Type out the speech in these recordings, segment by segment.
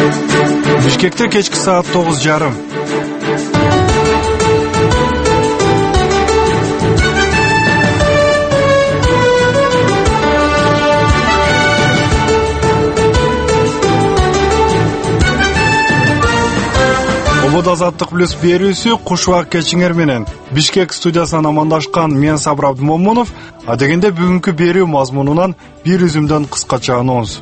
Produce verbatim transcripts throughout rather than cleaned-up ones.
Бишкекте кечки саат тогуз жарым. Обод азаттык плюс берүүсү кушубак кечиңер менен Бишкек студиясынан амандашкан мен Сабыр Абдымомунов, а дегенде бүгүнкү берүү мазмунунан бир үзүмдөн кыскача анонс.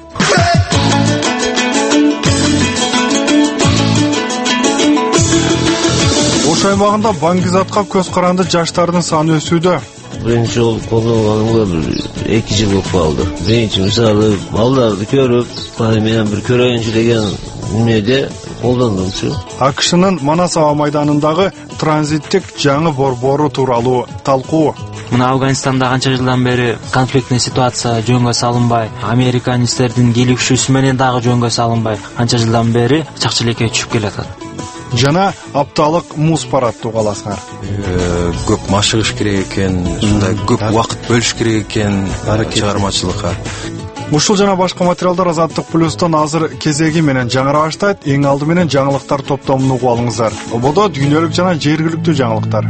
Ош аймагында баңгизатка көз каранды жаштардын саны өсүүдө. Биринчи жолу колдонганымга бир эки жыл болуп калды. Биринчи мисалы балдарды көрүп, менен бир көрөйүнчү деген эмнеде колдондумчу. АКШнын Манас аба майданындагы транзиттик жаңы борбору тууралуу талкуу. Мына Афганистанда канча жылдан бери конфликтный ситуация жөнгө салынбай, американецтердин келишүүсү менен дагы жөнгө салынбай, канча жылдан бери чакчылекке түшүп келатат. Жана апталык муз парад угаласыңар. Көп машыгыш керек экен, ушундай көп убакыт бөлүш керек экен чыгармачылыкка. Ушул жана башка материалдар Азаттык плюстан азыр кезеги менен жаңыра баштайт. Эң алды менен жаңылыктар топтомун угуп алыңыздар. Ободо дүйнөлүк жана жергиликтүү жаңылыктар.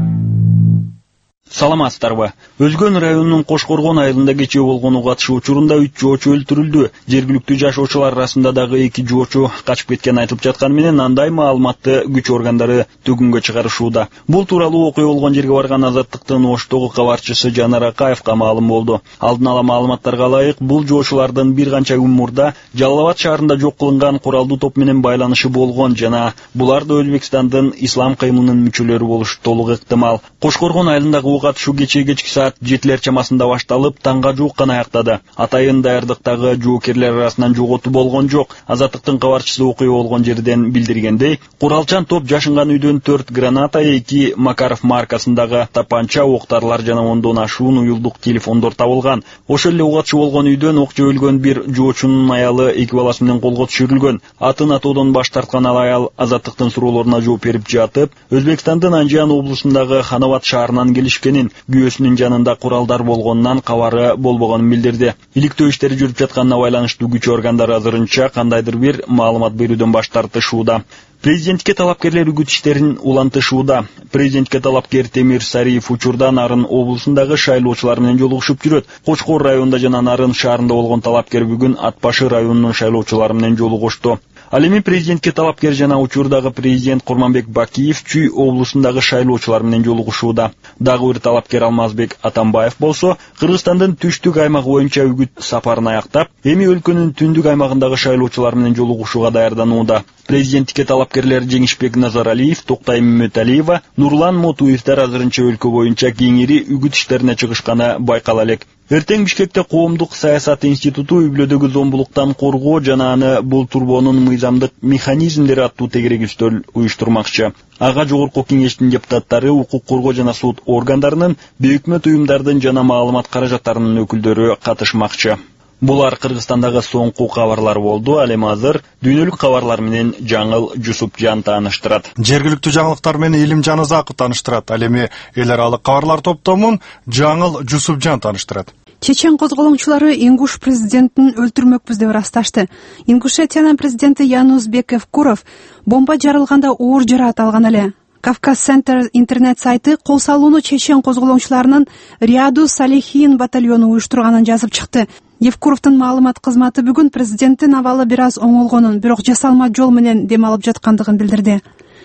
Саламатсыздарбы? Өзгөн районунун Кошкоргон айылында кечээ болгон ок атышы учурунда үч жоочу өлтүрүлдү. Жергиликтүү жашоочулар арасында дагы эки жоочу качып кеткен айтылып жатканы менен андай маалыматты күч органдары төгүнгө чыгарышууда. Бул тууралуу окуя болгон жерге барган Азаттыктын Оштогу кабарчысы Жанар Акаевка маалым болду. Алдын ала маалыматтарга ылайык, бул жоочулардын бир канча күн мурда Жалал Абад шаарында жок кылынган куралдуу топ менен байланышы болгон жана булар да Өзбекстандын ислам каймынын мүчөлөрү болушу толук ыктымал. Кошкоргон айылындагы катышу кечээ кечки саат жетилер чамасында башталып, таңга жуук гана аяктады. Атайын даярдыктагы жоокерлер арасынан жоготуу болгон жок. Азаттыктын кабарчысы окуя болгон жерден билдиргендей, куралчан топ жашынган үйдөн төрт граната, эки Макаров маркасындагы тапанча, октарлар жана ондон ашуун уюлдук телефондор табылган. Ошол эле угатчы болгон үйдөн окчо өлгөн бир жоочунун аялы эки баласы менен колго түшүрүлгөн. Атын атоодон баш тарткан ал аял Азаттыктын суроолоруна жооп берип жатып, Өзбекстандын Анжан облусундагы Ханабад шаарынан келишкен күйөөсүнүн жанында куралдар болгонунан кабары болбогонун билдирди. Иликтөө иштери жүрүп жатканына байланыштуу күч органдары азырынча кандайдыр бир маалымат берүүдөн баш тартышууда. Президентке талапкерлер үгүт иштерин улантышууда. Президентке талапкер Темир Сариев учурда Нарын облусундагы шайлоочулар менен жолугушуп жүрөт. Кочкор районунда жана Нарын шаарында болгон талапкер бүгүн Ат башы районунун шайлоочулары менен жолугушту. Ал эми президентке талапкер жана учурдагы президент Курманбек Бакиев Чүй облусундагы шайлоочулар менен жолугушууда. Дагы бир талапкер Алмазбек Атамбаев болсо, Кыргызстандын түштүк аймагы боюнча үгүт сапарын аяктап, эми өлкөнүн түндүк аймагындагы шайлоочулар менен жолугушууга даярданууда. Президенттикке талапкерлер Жеңишбек Назаралиев, Токтай Мөталиева, Нурлан Мотуевтер азырынча өлкө боюнча кеңири үгүт иштерине чыгышканы байкала элек. Эртең Бишкекте коомдук саясат институту үй-бүлөдөгү зомбулуктан коргоо жана аны бул турбоонун мыйзамдык механизмдери аттуу тегерек үстөл уюштурмакчы. Ага жогорку кеңештин депутаттары, укук коргоо жана суд органдарынын, бейөкмөт уюмдардын жана маалымат каражаттарынын өкүлдөрү катышмакчы. Булар Кыргызстандагы соңку кабарлар болду. Ал эми азыр дүйнөлүк кабарлар менен Жаңыл Жусупжан тааныштырат. Жергиликтүү жаңылыктар менен Илим Жанызаков тааныштырат. Ал эми эл аралык кабарлар топтомун Жаңыл Жусупжан тааныштырат. Чечен козголоңчулары Ингуш президентин өлтүрмөкпүз деп ырасташты. Ингушетиянын президенти Янузбек Евкуров бомба жарылганда оор жараат алган эле. Кавказ Центр интернет сайты кол салууну чечен козголоңчуларынын Риаду Салихин батальону уюштурганын жазып чыкты. Евкуровдун маалымат кызматы бүгүн президенттин абалы бир аз оңолгонун, бирок жасалма жол менен дем алып жаткандыгын билдирди.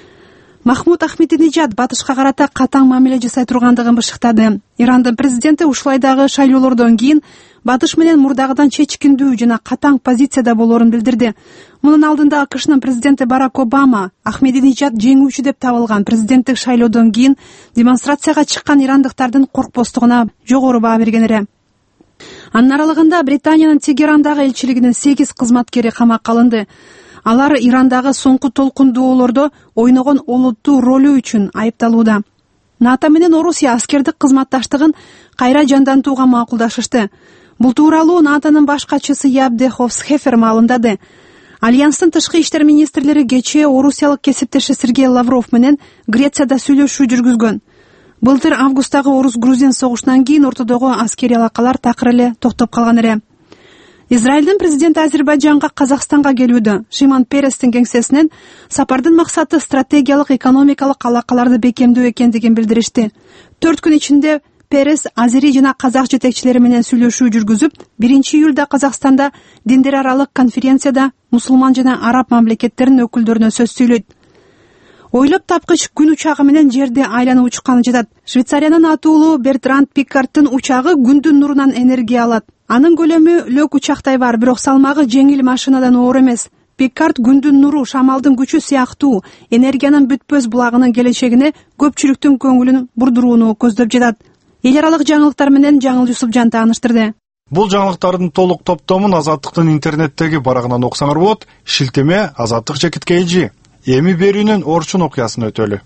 Махмуд Ахмединежад батышка карата катаң мамиле жасай тургандыгын бышыктады. Ирандын президенти ушулайдагы шайлоолордон кийин батыш менен мурдагыдан чечкиндүү жана катаң позицияда болорун билдирди. Мунун алдында АКШнын президенти Барак Обама Ахмединежад жеңүүчү деп табылган президенттик шайлоодон кийин демонстрацияга чыккан ирандыктардын коркпостугуна жогору баа берген эле. Анын аралыгында Британиянын Тегерандагы элчилигинин сегиз кызматкери камакка алынды. Алар Ирандагы соңку толкундоолордо ойногон олуттуу ролу үчүн айыпталууда. НАТО менен Орусия аскердик кызматташтыгын кайра жандантууга макулдашышты. Бул тууралуу НАТОнун баш катчысы Ябде Ховсхефер маалымдады. Альянстын тышкы иштер министрлери кечээ орусиялык кесиптеши Сергей Лавров менен Грецияда сүйлөшүү жүргүзгөн. Былтыр августтагы орус-грузин согушунан кийин ортодогу аскери алакалар такыр эле токтоп калган эле. Израилдин президенти Азербайжанга Казакстанга келүүдө. Шимон Перестин кеңсесинен сапардын максаты стратегиялык экономикалык алакаларды бекемдөө экендигин билдиришти. Төрт күн ичинде Перес азери жана казак жетекчилери менен сүйлөшүү жүргүзүп, биринчи июлда Казакстанда диндер аралык конференцияда мусулман жана араб мамлекеттеринин өкүлдөрүнө сөз сүйлөйт. Ойлоп тапкыч күн учагы менен жерди айланып учканы жатат. Швейцариянын атуулуу Бертранд Пиккардтын учагы күндүн нурунан энергия алат. Анын көлөмү лөк учактай бар, бирок салмагы жеңил машинадан оор эмес. Пиккард күндүн нуру, шамалдын күчү сыяктуу энергиянын бүтпөс булагынын келечегине көпчүлүктүн көңүлүн бурдурууну көздөп жатат. Эл аралык жаңылыктар менен Жаңыл Юсупжан тааныштырды. Бул жаңылыктардын толук топтомун Азаттыктын интернеттеги барагынан окусаңар болот. Шилтеме Азаттык чекит kg. Эми берүүнүн орчун окуясын өтөлү.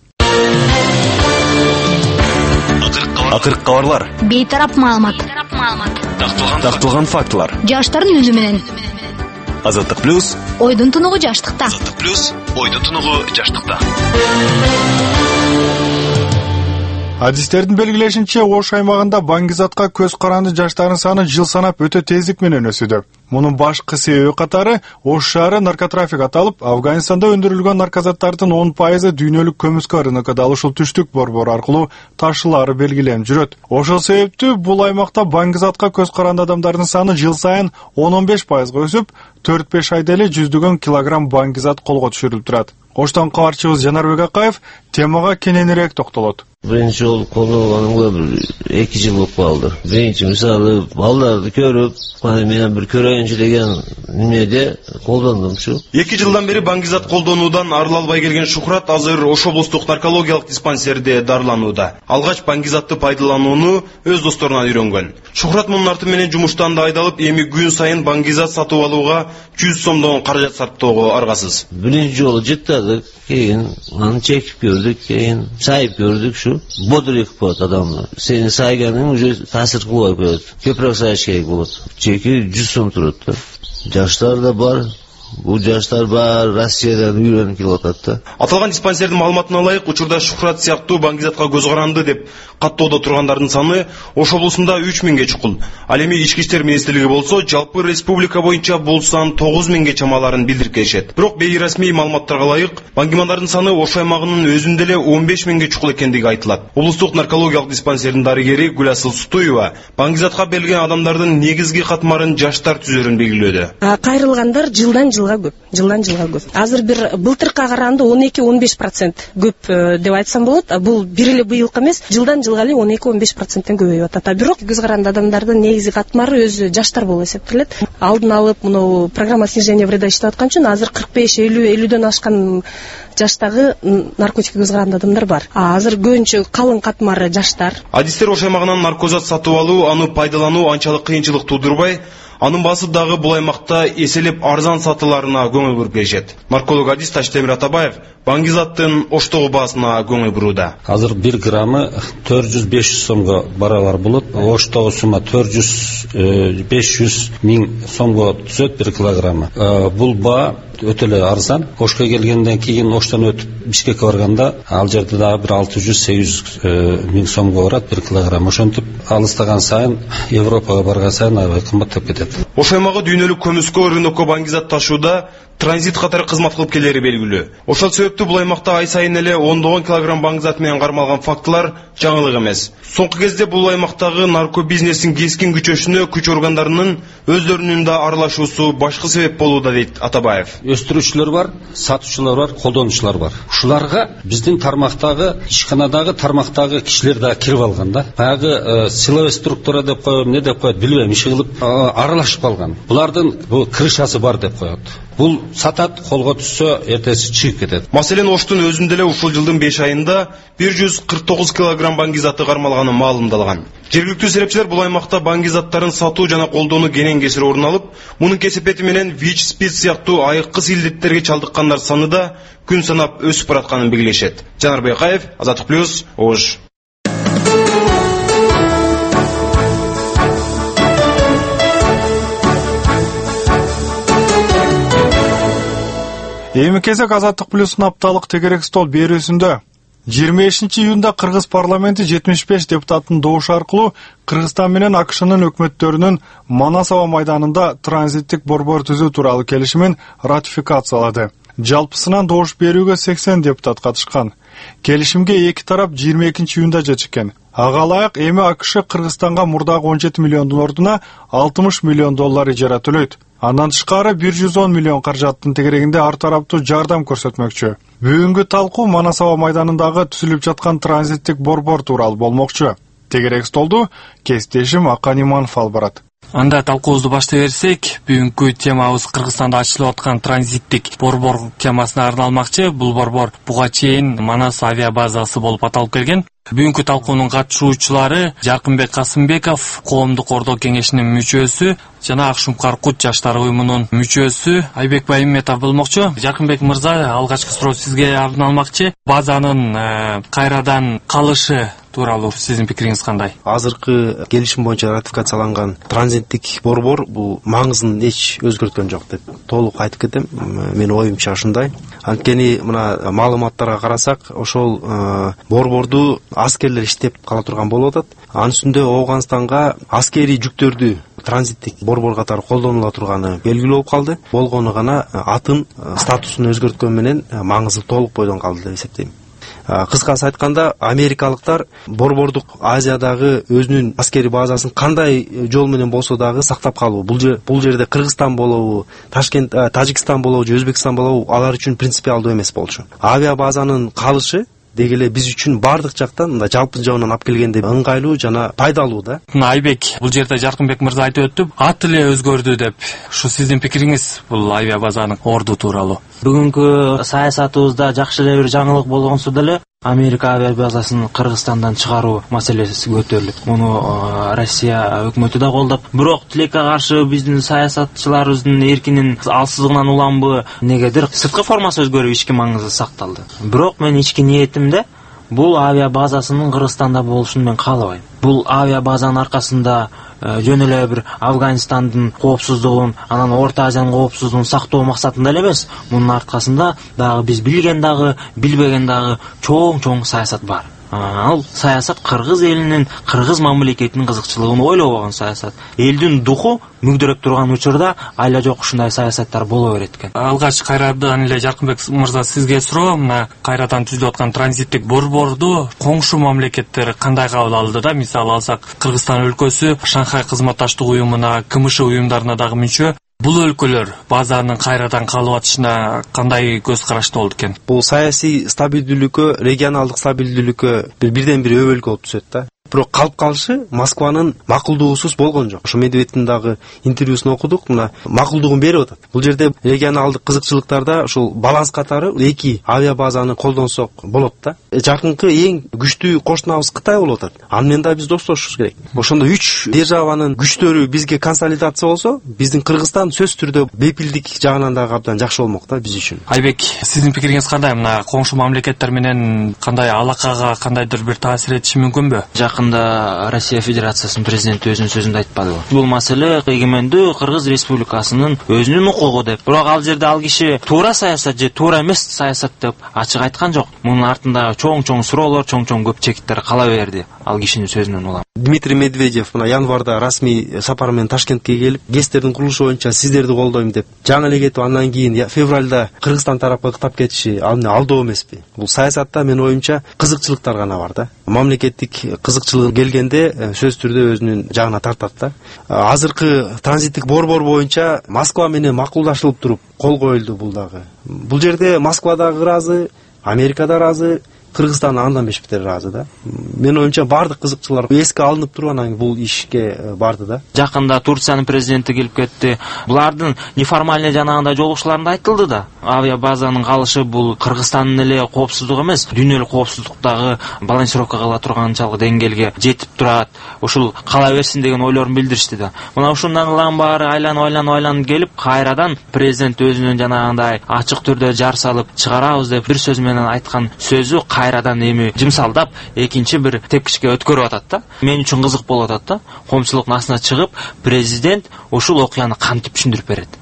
Акыркы кабарлар. Бейтарап маалымат. Тактылган фактылар. Жаштардын үнү менен. Азаттык плюс. Ойдун тунугу жаштыкта. Азаттык плюс. Ойдун тунугу жаштыкта. Адистердин белгилешинче, Ош аймагында баңгизатка көз каранды жаштардын саны жыл санап өтө тездик менен өсүүдө. Мунун башкы себеби катары Ош шаары наркотрафик аталып, Афганистанда өндүрүлгөн наркозаттардын он пайызы дүйнөлүк көмүскө рынокуна ушул түштүк борбор аркылуу ташылаары белгиленип жүрөт. Ошол себептүү бул аймакта баңгизатка көз каранды адамдардын саны жыл сайын он он беш пайызга өсүп, төрт беш айда эле жүздөгөн килограмм баңгизат колго түшүрүлүп турат. Оштон кабарчыбыз Жанарбек Акаев темага кененирээк токтолот. Биринчи жолу колдонганымга бир эки жыл болуп калды. Биринчи мисалы балдарды көрүп, менен бир көрөйүнчү деген эмнеде колдондум ушу. эки жылдан бери баңгизат колдонуудан арыла албай келген Шухрат азыр Ош облустук наркологиялык диспансерде дарыланууда. Алгач баңгизатты пайдаланууну өз досторунан үйрөнгөн. Шухрат мунун арты менен жумуштан да айдалып, эми күн сайын баңгизат сатып алууга жүз сомдон каражат сарптоого аргасыз. Биринчи жолу жыттадык, кийин аны чекип көрдүк, кийин сайып көрдүк ушу. Бодрик болот адамдар. Сени сайганың уже таасир кылбай коет. Көпүрөөк сайыш керек болот. Чеки жүз сом турат да. Жаштар да бар. Бул жаштар бар Россиядан үйрөнүп келип атат да. Аталган диспансердин маалыматына ылайык, учурда Шухрат сыяктуу баңгизатка көз каранды деп каттоодо тургандардын саны Ош облусунда үч миңге чукул. Ал эми Ички иштер министрлиги болсо, жалпы республика боюнча бул сан тогуз миңге чамаларын билдирип келишет. Бирок бейрасмий маалыматтарга ылайык, баңгимандардын саны Ош аймагынын өзүндө эле он беш миңге чукул экендиги айтылат. Облустук наркологиялык диспансердин дарыгери Гүласыл Сутуева баңгизатка берилген адамдардын негизги катмарын жаштар түзөрүн белгилөөдө. Кайрылгандар жылдан жылга көп, жылдан жылга көп. Азыр бир былтыркка караганда он эки он беш процент көп деп айтсам болот. Бул бир эле быйылкы эмес, жылдан жылга эле он эки он беш проценттен көбөйүп атат. Бирок көз каранды адамдардын негизги катмары өзү жаштар болуп эсептелет. Алдын алып, мына программа снижения вреда иштеп аткан үчүн азыр кырк беш элүү элүүдөн ашкан жаштагы наркотикке көз каранды адамдар бар. А азыр көбүнчө калың катмары жаштар. Адистер Ош аймагынан наркозат сатып алуу, аны пайдалануу анчалык кыйынчылык туудурбай, анын баасы дагы бул аймакта эселеп арзан сатыларына көңүл буруп келишет. Нарколог адис Таштемир Атабаев баңгизаттын Оштогу баасына көңүл бурууда. Азыр бир граммы төрт жүз беш жүз сомго барабар болот. Оштогу сума төрт жүз беш жүз миң сомго түшөт бир килограммы. Бул баа өтө эле арзан. Ошко келгенден кийин Оштон өтүп Бишкекке барганда ал жерде дагы бир алты жүз сегиз жүз миң сомго барат бир килограмм. Ошентип алыстаган сайын Европага барган сайын аябай кымбаттап кетет. Ош аймагы дүйнөлүк көмүскө рынокко баңгизат ташууда транзит катары кызмат кылып келери белгилүү. Ошол себептүү бул аймакта ай сайын эле ондогон килограмм баңгизат менен кармалган фактылар жаңылык эмес. Соңку кезде бул аймактагы нарко бизнесин кескин күчөшүнө күч органдарынын өздөрүнүн да аралашуусу башкы себеп болууда дейт Атабаев. Өстүрүүчүлөр бар, сатуучулар бар, колдонуучулар бар. Ушуларга биздин тармактагы, ишканадагы тармактагы кишилер да кирип алган да. Баягы силовой структура деп коет, эмне деп коет, билбейм, иши кылып аралашып калган. Булардын бул крышасы бар деп коет. Бул сатат, колго түшсө эртеси чыгып кетет. Маселен Оштун өзүндө эле ушул жылдын беш айында бир жүз кырк тогуз килограмм баңгизаты кармалганы маалымдалган. Жергиликтүү серепчилер бул аймакта баңгизаттарын сатуу жана колдонуу кенен кесири орун алып, мунун кесепети менен ВИЧ, СПИД сыяктуу айыккыс илдеттерге чалдыккандар саны да күн санап өсүп баратканын белгилешет. Жанарбек Акаев, Азаттык плюс, Ош. Эми кезек Азаттык плюстун апталык тегерек стол берүүсүндө. жыйырма бешинчи июнда Кыргыз парламенти жетимиш беш депутаттын добушу аркылуу Кыргызстан менен АКШнын өкмөттөрүнүн Манасова майданында транзиттик борбор түзүү тууралуу келишимин ратификациялады. Жалпысынан добуш берүүгө сексен депутат катышкан. Келишимге эки тарап жыйырма экинчи июнда жетишкен. Ага ылайык эми АКШ Кыргызстанга мурдагы он жети миллиондун ордуна алтымыш миллион доллар ижара төлөйт. Андан тышкары бир жүз он миллион каражаттын тегерегинде ар тараптуу жардам көрсөтмөкчү. Бүгүнкү талкуу Манасова майданындагы түзүлүп жаткан транзиттик борбор тууралуу болмокчу. Тегерек столду кесиптешим Акан Иманов алып барат. Анда талкуубузду баштай берсек, бүгүнкү темабыз Кыргызстанда ачылып аткан транзиттик борбор темасына арналмакчы. Бул борбор буга чейин Манас авиа базасы болуп аталып келген. Бүгүнкү талкуунун катышуучулары Жаркынбек Касымбеков, Коомдук Кордоо кеңешинин мүчөсү жана Акшумкар Кут жаштар уюмунун мүчөсү Айбек Байымметов болмокчу. Жаркынбек мырза, алгачкы суроо сизге арналмакчы. Базанын кайрадан калышы тууралуу сиздин пикириңиз кандай? Азыркы келишим боюнча ратификацияланган транзиттик борбор бул маңызын эч өзгөрткөн жок деп толук айтып кетем. Менин оюмча ушундай. Анткени мына маалыматтарга карасак, ошол борборду аскерлер иштеп кала турган болуп атат. Анын үстүндө Ооганстанга аскерий жүктөрдү транзиттик борбор катары колдонула турганы белгилүү болуп калды. Болгону гана атын статусун өзгөрткөн менен маңызы толук бойдон калды деп эсептейм. Кыскасы айтканда, америкалыктар борбордук Азиядагы өзүнүн аскерий базасын кандай жол менен болсо дагы сактап калуу. Бул жерде Кыргызстан болобу, Ташкент, Тажикстан болобу же Өзбекстан болобу, алар үчүн принципиалдуу эмес болчу. Авиа базанын калышы деги эле биз үчүн бардык жактан, мындай жалпы жагынан алып келгенде ыңгайлуу жана пайдалуу да. Айбек, бул жерде Жаркынбек мырза айтып өттү, ат эле өзгөрдү деп. Ушу сиздин пикириңиз бул авиа базанын орду тууралуу? Бүгүнкү саясатыбызда жакшы эле бир жаңылык болгонсу деле Америка авиа базасын Кыргызстандан чыгаруу маселеси көтөрүлүп, муну Россия өкмөтү да колдоп, бирок тилекке каршы биздин саясатчыларыбыздын эркинин алсыздыгынан уламбы, негедир сырткы формасы өзгөрүп ички маңызы сакталды. Бирок мен ички ниетимде бул авиа базасынын Кыргызстанда болушун мен каалабайм. Бул авиа базанын аркасында жөн эле бир Афганистандын коопсуздугун, анан Орто Азиянын коопсуздугун сактоо максатында эле эмес, мунун аркасында дагы биз билген дагы, билбеген дагы чоң-чоң саясат бар. Ал саясат кыргыз элинин, кыргыз мамлекетинин кызыкчылыгын ойлобогон саясат. Элдин духу мүгдөрөп турган учурда айла жок ушундай саясаттар боло берет экен. Алгач кайрадан эле Жаркынбек мырза сизге суроо, мына кайрадан түзүлүп аткан транзиттик борборду коңшу мамлекеттер кандай кабыл алды да? Мисалы алсак, Кыргызстан өлкөсү Шанхай кызматташтык уюмуна, КМШ уюмдарына дагы мүчө. Бул өлкөлөр базанын кайрадан калып атышына кандай көз карашты болду экен? Бул саясий стабилдүүлүккө, регионалдык стабилдүүлүккө бирден бир өбөлгө болуп түшөт да. Бирок калып калышы Москванын макулдугусуз болгон жок. Ошо Медведевдин дагы интервьюсун окудук, мына макулдугун берип атат. Бул жерде регионалдык кызыкчылыктарда ушул баланс катары эки авиа базаны колдонсок болот да. Жакынкы эң күчтүү кошунабыз Кытай болуп атат. Аны менен да биз достоошубуз керек. Ошондо үч державанын күчтөрү бизге консолидация болсо, биздин Кыргызстан сөз түрдө бейпилдик жагынан дагы абдан жакшы болмок да биз үчүн. Айбек, сиздин пикириңиз кандай? Мына коңшу мамлекеттер менен кандай алакага кандайдыр бир таасир этиши мүмкүнбү? Жакында Россия Федерациясынын президенти өзүнүн сөзүндө айтпадыбы? Бул маселе эгемендүү Кыргыз Республикасынын өзүнүн укугу деп. Бирок ал жерде ал киши туура саясат же туура эмес саясат деп ачык айткан жок. Мунун артында чоң-чоң суроолор, чоң-чоң көп чекиттер кала берди. Ал кишинин сөзүнөн улам. Дмитрий Медведев мына январда расмий сапар менен Ташкентке келип, ГЭСтердин курулушу боюнча сиздерди колдойм деп жаңы эле кетип, андан кийин февралда Кыргызстан тарапка кытап кетиши ал алдоо эмеспи? Бул саясатта менин оюмча кызыкчылыктар гана бар да. Мамлекеттик кызыкчылык келгенде сөз түрдө өзүнүн жагына тартат да. Азыркы транзиттик борбор боюнча Москва менен макулдашылып туруп кол коюлду бул дагы. Бул жерде Москва дагы ыраазы, Америка да ыраазы, Кыргызстан андан беш бетер ыраазы да. Менин оюмча бардык кызыкчылар эске алынып туруп анан бул ишке барды да. Жакында Турциянын президенти келип кетти. Булардын неформальный жанагындай жолугушууларында айтылды да. Авиа базанын калышы бул Кыргызстандын эле коопсуздугу эмес, дүйнөлүк коопсуздуктагы балансировка кыла турганчалык деңгээлге жетип турат. Ушул кала берсин деген ойлорун билдиришти да. Мына ушундан баары айланып айланып айланып келип, кайрадан президент өзүнүн жанагындай ачык түрдө жар салып чыгарабыз деп бир сөз менен айткан сөзү кайрадан эми жымсалдап экинчи бир тепкичке өткөрүп атат да. Мен үчүн кызык болуп атат да. Коомчулуктун астына чыгып, президент ушул окуяны кантип түшүндүрүп берет?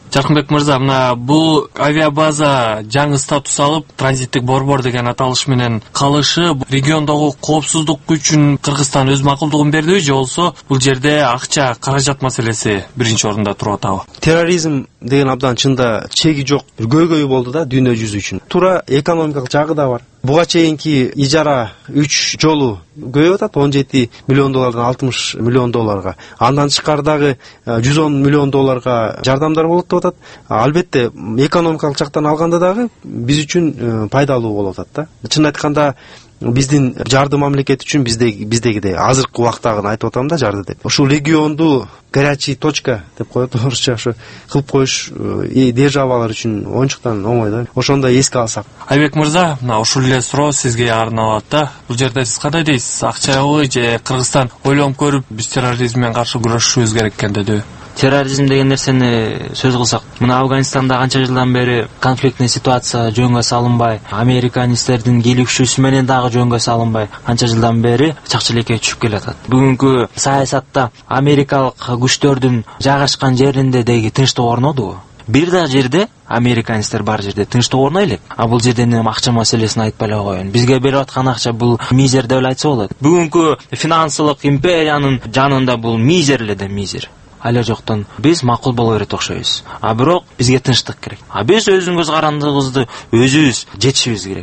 Жаркынбек мырза, мына бул авиабаза жаңы статус алып, транзиттик борбор деген аталыш менен калышы региондогу коопсуздук үчүн Кыргызстан өз макулдугун бердиби же болсо бул жерде акча, каражат маселеси биринчи орунда туруп атабы? Терроризм деген абдан чында чеги жок бир көйгөй болду да дүйнө жүзү үчүн. Туура экономикалык жагы да бар. Буга чейинки ижара үч жолу көбөйүп атат, он жети миллион доллардан алтымыш миллион долларга. Андан тышкардагы жүз он миллион долларга жардамдар болот деп атат. Албетте экономикалык жактан алганда дагы биз үчүн пайдалуу болуп атат да. Чын айтканда биздин жарды мамлекет үчүн биздеги биздегидей азыркы убактагы айтып атам да жарды деп. Ушул регионду горячий точка деп коет орусча, ошо кылып коюш державалар үчүн оңчуктан оңой да. Ошондой эске алсак. Айбек мырза, мына ушул эле суроо сизге арналат да. Бул жерде сиз кандай дейсиз? Акчабы же Кыргызстан ойлонуп көрүп биз терроризм менен каршы күрөшүшүбүз керек экен дедиби? Терроризм деген нерсени сөз кылсак, мына Афганистанда канча жылдан бери конфликтный ситуация жөнгө салынбай, американецтердин келишүүсү менен дагы жөнгө салынбай, канча жылдан бери чакчылекке түшүп келатат. Бүгүнкү саясатта америкалык күчтөрдүн жайгашкан жеринде деги тынчтык орнодубу? Бир да жерде американецтер бар жерде тынчтык орной элек. А бул жерде акча маселесин айтпай эле коеюн. Бизге берип аткан акча бул мизер деп айтса болот. Бүгүнкү финансылык империянын жанында бул мизер эле да мизер. Ала жоктон биз макул боло берет окшойбуз. А бирок бизге тынчтык керек. А биз өзүбүздүн көз карандыгыбызды өзүбүз жетишибиз керек.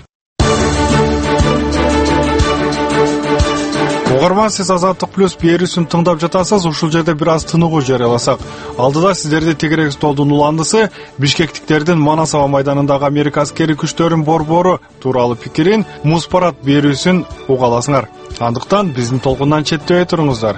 Угарман, сиз Азаттык плюс берүүсүн тыңдап жатасыз. Ушул жерде бир аз тыныгуу жарыяласак. Алдыда сиздерди тегерек столдун уландысы бишкектиктердин Манас аба майданындагы Америка аскери күчтөрүнүн борбору тууралуу пикирин, муспарат берүүсүн уга аласыңар. Андыктан биздин толкундан четтебей туруңуздар.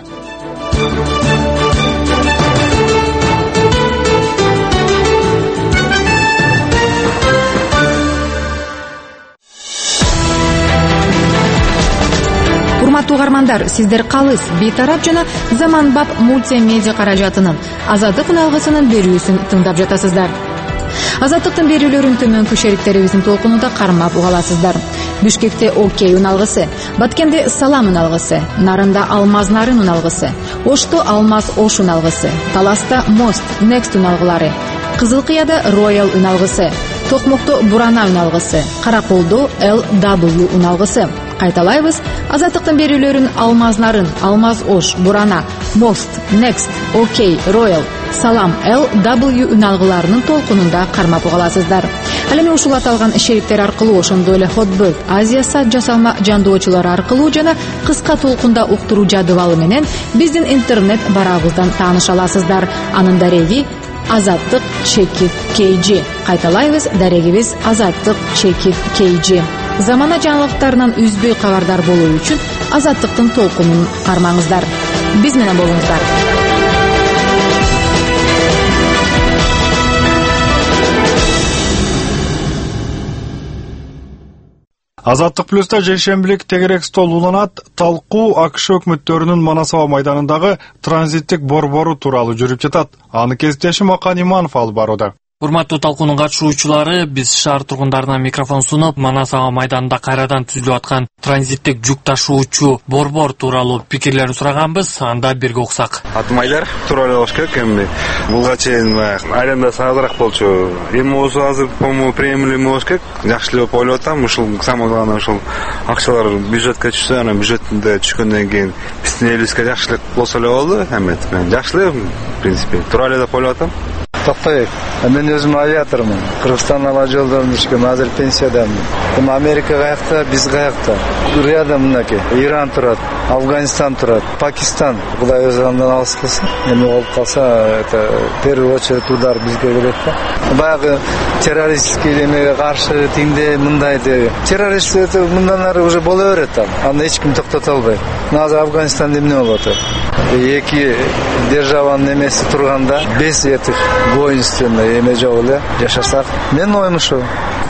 Урматтуу угармандар, сиздер калыс бейтарап жана заманбап мультимедиа каражатынын Азаттык үналгысынын берүүсүн тыңдап жатасыздар. Азаттыктын берүүлөрүн төмөнкү шериктерибиздин толкунунда кармап угаласыздар. Бишкекте Окей үналгысы, Баткенде Салам үналгысы, Нарында Алмаз Нарын үналгысы, Ошто Алмаз Ош үналгысы, Таласта Мост Next үналгылары, Кызылкыяда Royal үналгысы, Токмокто Бурана үналгысы, Караколдо Эл дабл ю үналгысы. Кайталайбыз, Азаттыктын берүүлөрүн Алмаз Нарын, Алмаз Ош, Бурана, Мост, Next, Окей, Royal, Салам, Эл дабл ю үналгыларынын толкунунда кармап угаласыздар. Ал эми ушул аталган шериктер аркылуу, ошондой эле Hotbird, Азия сайт жасалма жандоочулар аркылуу жана кыска толкунда уктуруу жадыбалы менен биздин интернет барабыздан тааныша аласыздар. Анын дареги Азаттык чекит кей джи. Кайталайбыз, дарегибиз Азаттык чекит кей джи. Замана жаңылыктарынан үзбөй кабардар болуу үчүн Азаттыктын толкунун кармаңыздар. Биз менен болуңуздар. Азаттык плюста жекшембилик тегерек стол уланат. Талкуу АКШ өкмөттөрүнүн Манас аба майданындагы транзиттик борбору тууралуу жүрүп жатат. Аны кесиптешим Акан Иманов алып барууда. Урматтуу талкуунун катышуучулары, биз шаар тургундарына микрофон сунуп, Манас аба майданында кайрадан түзүлүп аткан транзиттик жүк ташуучу борбор тууралуу пикирлерин сураганбыз. Анда бирге уксак. Атым Айдар, туура эле болуш керек. Эми булга чейин айрандасы азыраак болчу. Эми болсо азыр по-моему приемлемый болуш керек. Жакшы эле болуп ойлоп атам. Ушул самый главный ушул акчалар бюджетке түшсө, анан бюджетинде түшкөндөн кийин биздин элибизге жакшылык болсо эле болду. Эми жакшы эле, в принципе, туура эле деп ойлоп атам. Токтоев. Мен өзүм авиатормун. Кыргызстан ала жолдорун ишкем, азыр пенсиядамын. Эми Америка каякта, биз каякта. Рядом мынакей. Иран турат, Афганистан турат, Пакистан. Кудай өзү андан алыс кылсын. Эми болуп калса, это в первую очередь удар бизге келет да. Баягы террористский эмеге каршы тиңде мындай деп. Террористтер мындан ары уже боло берет да. Аны эч ким токтото албайт. Азыр Афганистанда эмне болуп атат? Эки державанын эмеси турганда бес этих воинственный эме жок эле жашасак, мен оюм ушул.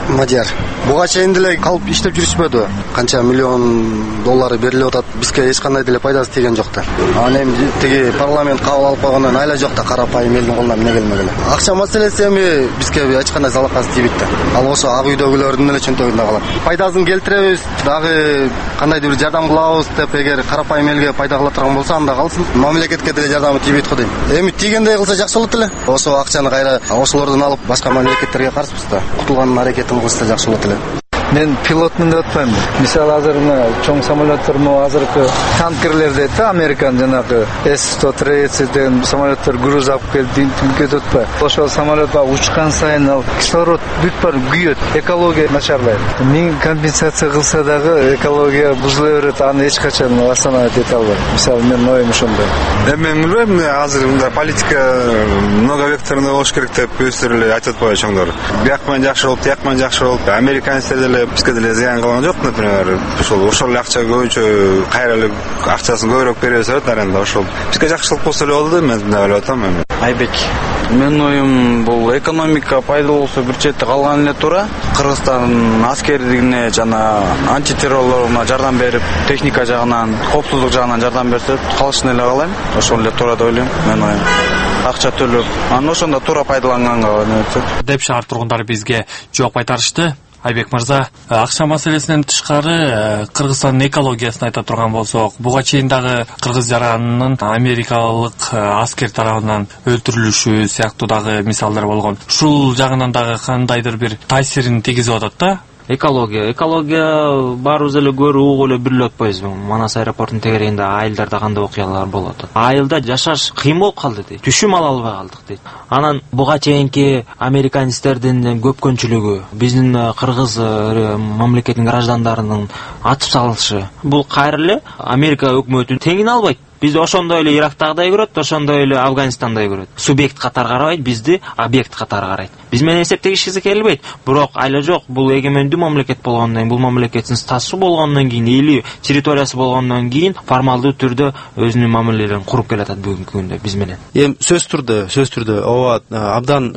мадияр. Буга чейин деле калып иштеп жүрүшпөдү. Канча миллион доллары берилип атат, бизге эч кандай деле пайдасы тийген жок да. Аны эми тиги парламент кабыл алып койгондон айла жок да, карапайым элдин колунан эмне келмек эле. Акча маселеси эми бизге эч кандай залакасы тийбейт да. Ал ошо ак үйдөгүлөрдүн эле чөнтөгүндө калат. Пайдасын келтиребиз, дагы кандайдыр бир жардам кылабыз деп эгер карапайым элге пайда кыла турган болсо, анда калсын. Мамлекетке деле жардамы тийбейт го дейм. Эми тийгендей кылса жакшы болот эле. Ошо акчаны кайра ошолордон алып башка мамлекеттерге каршыбыз да. Кутулганын аракетин кылса жакшы болот эле. Мен пилотмун деп атпайм. Мисалы азыр мына чоң самолеттер, могу азыркы танкерлер дейт да, Американ жанагы эс сто тридцать деген самолеттер груз алып келип кетип атпайбы. Ошол самолет баягы учкан сайын ал кислород бүт баары күйөт, экология начарлайт. Миң компенсация кылса дагы экология бузула берет, аны эч качан остановить эте албайт. Мисалы мен оюм ошондой. Эми мен билбейм, азыр мындай политика многовекторный болуш керек деп өздөрү эле айтып атпайбы чоңдор. Бияк менен жакшы болуп, тияк менен жакшы болуп, американецтер деле бизге деле зыян кылган жок, например. Ошол ошол эле акча көбүнчө кайра эле акчасын көбүрөөк бере берет аренда. Ошол бизге жакшылык болсо эле болду, мен мындай ойлоп атам эми. Айбек, менин оюм бул экономика пайдалуу болсо бир четте калган эле туура. Кыргызстан аскерлигине жана антитеррорлоруна жардам берип, техника жагынан, коопсуздук жагынан жардам берсе, калышын эле каалайм. Ошол эле туура деп ойлойм, мен оюм. Акча төлөп, аны ошондо туура пайдаланганга деп шаар тургундары бизге жооп кайтарышты. Айбек мырза, акча маселесинен тышкары Кыргызстандын экологиясын айта турган болсок, буга чейин дагы кыргыз жаранынын америкалык аскер тарабынан өлтүрүлүшү сыяктуу дагы мисалдар болгон. Ушул жагынан дагы кандайдыр бир таасирин тийгизип атат да. Экология, экология баарыбыз эле көрүп угуп эле билип атпайбызбы? Манас аэропортунун тегерегинде айылдарда кандай окуялар болуп атат. Айылда жашаш кыйын болуп калды дейт. Түшүм ала албай калдык дейт. Анан буга чейинки американецтердин көпкөнчүлүгү биздин кыргыз мамлекетинин граждандарынын атып салышы. Бул кайра эле Америка өкмөтү теңин албайт. Бизди ошондой эле Ирактагыдай көрөт, ошондой эле Афганистандай көрөт. Субъект катары карабайт, бизди объект катары карайт. Биз менен эсептегишкиси келбейт. Бирок айла жок, бул эгемендүү мамлекет болгондон кийин, бул мамлекеттин статусу болгондон кийин, эли территориясы болгондон кийин формалдуу түрдө өзүнүн мамилелерин куруп келатат бүгүнкү күндө биз менен. Эми сөз түрдө, сөз түрдө ооба абдан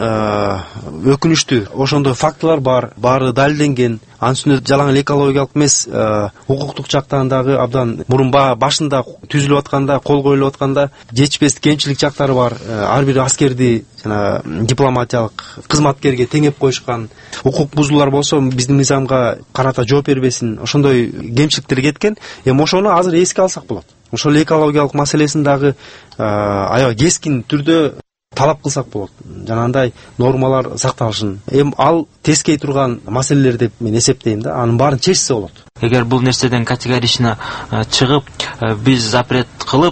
өкүнүчтүү. Ошондой фактылар бар, баары далилденген. Анын үстүнө жалаң эле экологиялык эмес, укуктук жактан дагы абдан мурун башында түзүлүп атканда, кол коюлуп атканда жетишпес кемчилик жактары бар. Ар бир аскерди жана дипломатиялык кызматкерге теңеп коюшкан. Укук бузуулар болсо биздин мыйзамга карата жооп бербесин, ошондой кемчиликтер кеткен. Эми ошону азыр эске алсак болот. Ошол экологиялык маселесин дагы аябай кескин түрдө талап кылсак болот. Жанагындай нормалар сакталышын. Эми ал тескей турган маселелер деп мен эсептейм да. Анын баарын чечсе болот. Эгер бул нерседен категорично чыгып, биз запрет кылып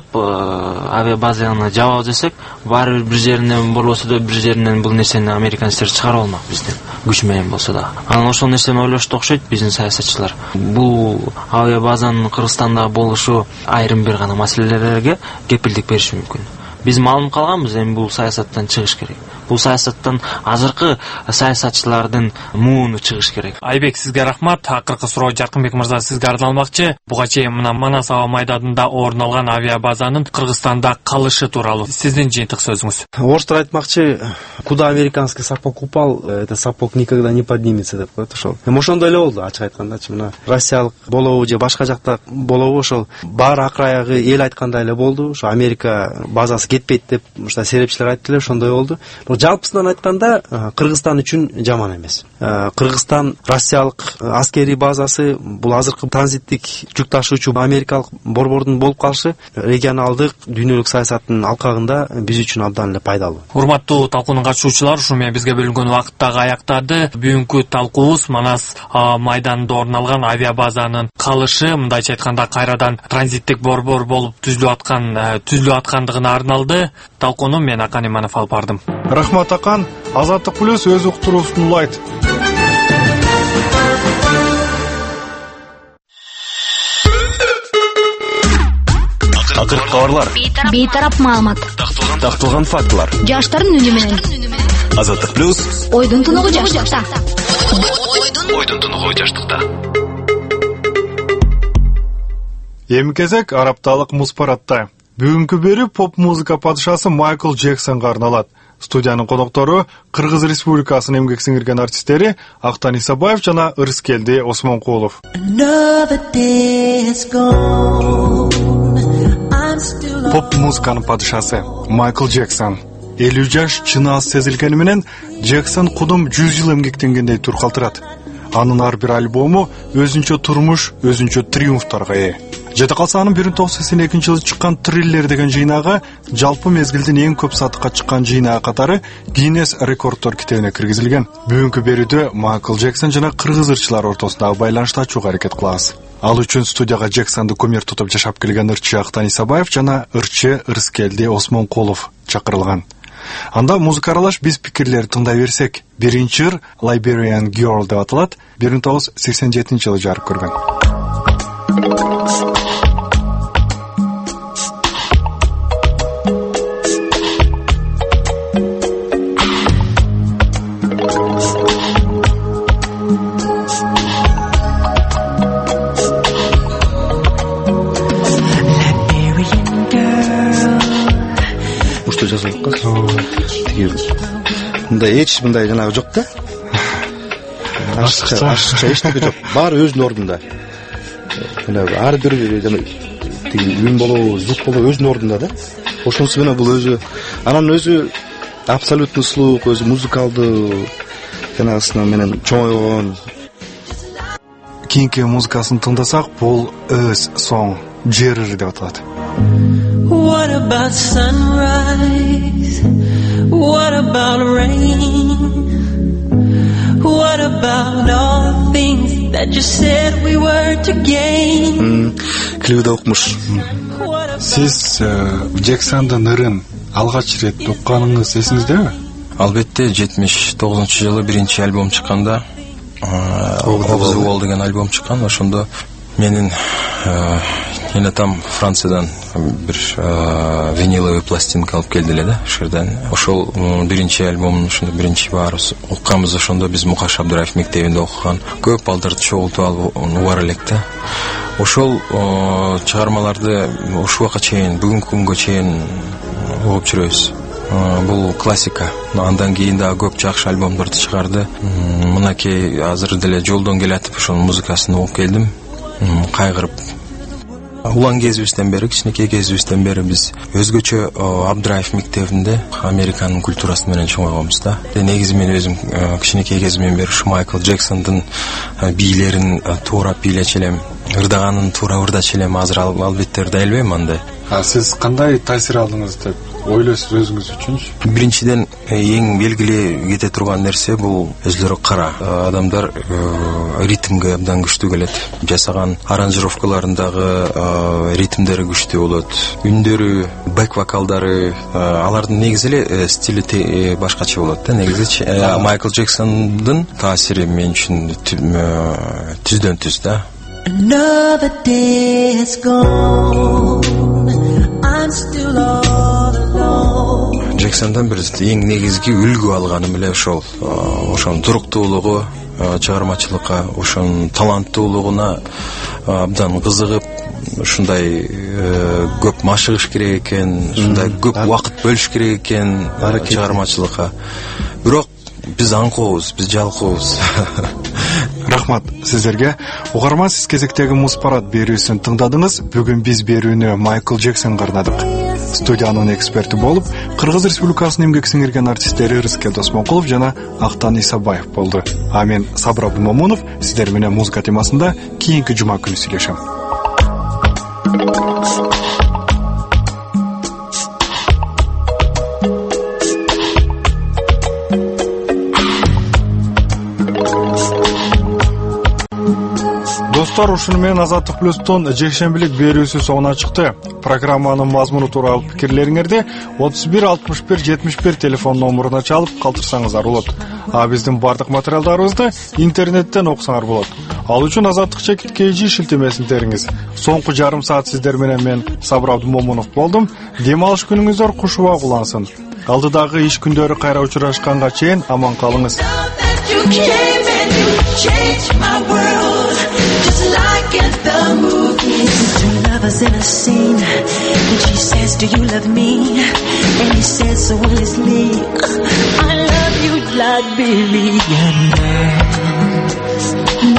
авиабазаны жабабыз десек, баары бир жеринен болбосо да бир жеринен бул нерсени американецтер чыгарып алмак бизден, күч менен болсо да. Анан ошол нерсени ойлошту окшойт биздин саясатчылар. Бул авиабазанын Кыргызстанда болушу айрым бир гана маселелерге кепилдик бериши мүмкүн. Биз маалым калганбыз, эми бул саясаттан чыгыш керек. Бул саясаттан азыркы саясатчылардын мууну чыгыш керек. Айбек, сизге рахмат. Акыркы суроо Жаркынбек мырза сизге арналмакчы. Буга чейин мына Манас аба майданында орун алган авиабазанын Кыргызстанда калышы тууралуу сиздин жыйынтык сөзүңүз. Орустар айтмакчы, куда американский сапог упал, это сапог никогда не поднимется деп коет ошол. Эми ошондой эле болду, ачык айткандачы. Мына Россиялык болобу же башка жакта болобу, ошол баары акыраягы эл айткандай эле болду. Ошо Америка базасы кетпейт деп ушта серепчилер айтты эле, ошондой болду. Жалпысынан айтканда Кыргызстан үчүн жаман эмес. Кыргызстан Россиялык аскерий базасы, бул азыркы транзиттик жүк ташуучу америкалык борбордун болуп калышы регионалдык дүйнөлүк саясаттын алкагында биз үчүн абдан эле пайдалуу. Урматтуу талкуунун катышуучулары, ушу менен бизге бөлүнгөн убакыт дагы аяктады. Бүгүнкү талкуубуз Манас майданында орун алган авиабазанын калышы, мындайча айтканда кайрадан транзиттик борбор болуп түзүлүп аткан түзүлүп аткандыгына арналды. Талкууну мен Акан Иманов алып бардым. Рахмат Акан, Азаттык плюс өз уктуруусун улайт. Акыркы кабарлар. Бейтарап маалымат. Такталган фактылар. Жаштардын үнү менен. Азаттык плюс. Ойдун тунугу жаштыкта. Ойдун тунугу жаштыкта. Эми кезек арапталык муз парадта. Бүгүнкү бери поп музыка падышасы Майкл Джексонго арналат. Студиянын коноктору Кыргыз Республикасынын эмгек сиңирген артисттери Актан Исабаев жана Ырыскелди Осмонкулов. Поп музыканын падышасы Майкл Джексон. элүү жаш чынаас сезилгени менен Джексон кудум жүз жыл эмгектенгендей туркалтырат. Анын ар бир альбому өзүнчө турмуш, өзүнчө триумфтарга ээ. Жете калса анын бир миң тогуз жүз сексен экинчи жылы чыккан Триллер деген жыйнагы жалпы мезгилдин эң көп сатыкка чыккан жыйнагы катары Гиннес рекорддор китебине киргизилген. Бүгүнкү берүүдө Майкл Джексон жана кыргыз ырчылар ортосундагы байланышты ачууга аракет кылабыз. Ал үчүн студияга Джексонду кумир тутуп жашап келген ырчы Актан Исабаев жана ырчы Ырыскелди Осмонкулов чакырылган. Анда музыка аралаш биз пикирлерди тыңдай берсек, биринчи ыр Liberian Girl деп аталат, бир миң тогуз жүз сексен жетинчи жылы жарык көргөн. Мындай эч мындай жанагы жок да. Ашыкча, ашыкча эчтеке жок. Баары өзүнүн ордунда. Мына ар бир жана тиги үн болобу, звук болобу өзүнүн ордунда да. Ошонусу менен бул өзү, анан өзү абсолютный слух, өзү музыкалдуу жанагысына менен чоңойгон. Кийинки музыкасын тыңдасак, бул өз соң Jerry деп аталат. What about sunrise? What about rain? What about all things that you said we were to gain? Клибде окумуш. Сиз Джексондун ырын алгач ирет укканыңыз эсиңиздеби? Албетте, жетимиш тогузунчу жылы биринчи альбом чыкканда, Of the Wall деген альбом чыккан. Ошондо менин эне там Франциядан бир виниловый пластинка алып келди эле да, ошерден. Ошол биринчи альбомун ошондо биринчи баарыбыз укканбыз. Ошондо биз Мукаш Абдыраев мектебинде окуган. Көп балдарды чогултуп алып убар элек да. Ошол чыгармаларды ушул убакка чейин, бүгүнкү күнгө чейин угуп жүрөбүз. Бул классика. Андан кийин дагы көп жакшы альбомдорду чыгарды. Мынакей азыр деле жолдон келатып ошонун музыкасын угуп келдим. Кайгырып улан кезибизден бери, кичинекей кезибизден бери биз өзгөчө Абдыраев мектебинде Американын культурасы менен чоңойгонбуз да. Негизи мен өзүм кичинекей кезимден бери ушу Майкл Джексондун бийлерин туура бийлечү элем, ырдаганын туура ырдачу элем. Азыр албетте ырдай элбейм андай. А сиз кандай таасир алдыңыз деп ойлойсуз өзүңүз үчүнчү? Биринчиден эң белгилүү кете турган нерсе бул өзлөрү кара. Адамдар ритмге абдан күчтүү келет. Жасаган аранжировкаларындагы ритмдери күчтүү болот. Үндөрү, бэк вокалдары, алардын негизи эле стили башкача болот да. Негизи Майкл Джексондун таасири мен үчүн түздөн түз да. Another day is gone. I'm still all alone. Джексондан бир эң негизги үлгү алганым эле ошол. Ошонун туруктуулугу, чыгармачылыкка, ошонун таланттуулугуна абдан кызыгып, ушундай көп машыгыш керек экен, ушундай көп убакыт бөлүш керек экен чыгармачылыкка. Бирок биз аңкообуз, биз жалкообуз. Рахмат сиздерге. Угарман, сиз кезектеги Муз парад берүүсүн тыңдадыңыз. Бүгүн биз берүүнү Майкл Джексонго арнадык. Студиянын эксперти болуп, Кыргыз Республикасынын эмгек сиңирген артисттери Ырыскелди Осмонкулов жана Актан Исабаев болду. А мен Сабыр Абдымомунов сиздер менен музыка темасында кийинки жума күнү сүйлөшөм. Достор, ушуну менен Азаттык плюстун жекшембилик берүүсү соңуна чыкты. Программанын мазмуну тууралуу пикирлериңерди отуз бир алтымыш бир жетимиш бир телефон номуруна чалып калтырсаңыздар болот. А биздин бардык материалдарыбызды интернеттен окусаңар болот. Ал үчүн Азаттык чекит кей жи шилтемесин териңиз. Соңку жарым саат сиздер менен мен Сабыр Абдымомунов болдум. Дем алыш күнүңүздөр кушуба улансын. Алдыдагы иш күндөрү кайра учурашканга чейин аман калыңыз. Just like in the movies, lovers in a scene, and she says, do you love me? And he says so honestly, I love you like billion girls.